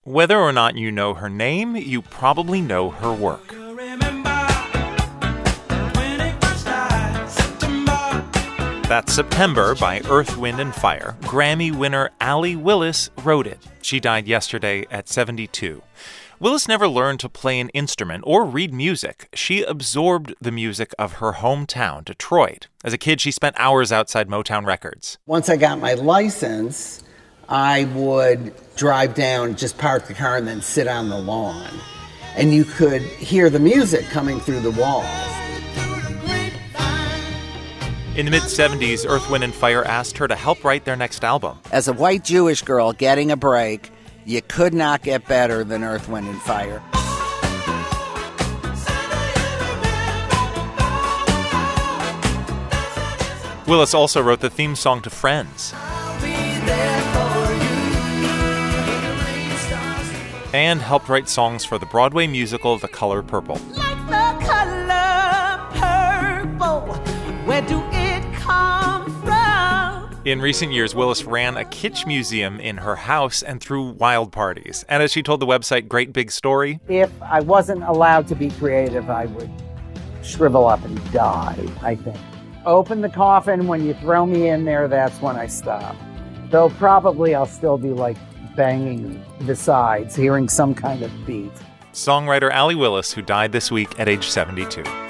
Whether or not you know her name, you probably know her work. That's September by Earth, Wind & Fire. Grammy winner Allee Willis wrote it. She died yesterday at 72. Willis never learned to play an instrument or read music. She absorbed the music of her hometown, Detroit. As a kid, she spent hours outside Motown Records. Once I got my license, I would drive down, just park the car, and then sit on the lawn. And you could hear the music coming through the walls. In the mid-'70s, Earth, Wind & Fire asked her to help write their next album. As a white Jewish girl getting a break, you could not get better than Earth, Wind & Fire. Willis also wrote the theme song to Friends. And helped write songs for the Broadway musical The Color Purple. Like the color purple, where do it come from? In recent years, Willis ran a kitsch museum in her house and threw wild parties. And as she told the website Great Big Story, If I wasn't allowed to be creative, I would shrivel up and die, I think. Open the coffin, when you throw me in there, that's when I stop. Though probably I'll still be like banging the sides, hearing some kind of beat. songwriter Allee Willis, who died this week at age 72.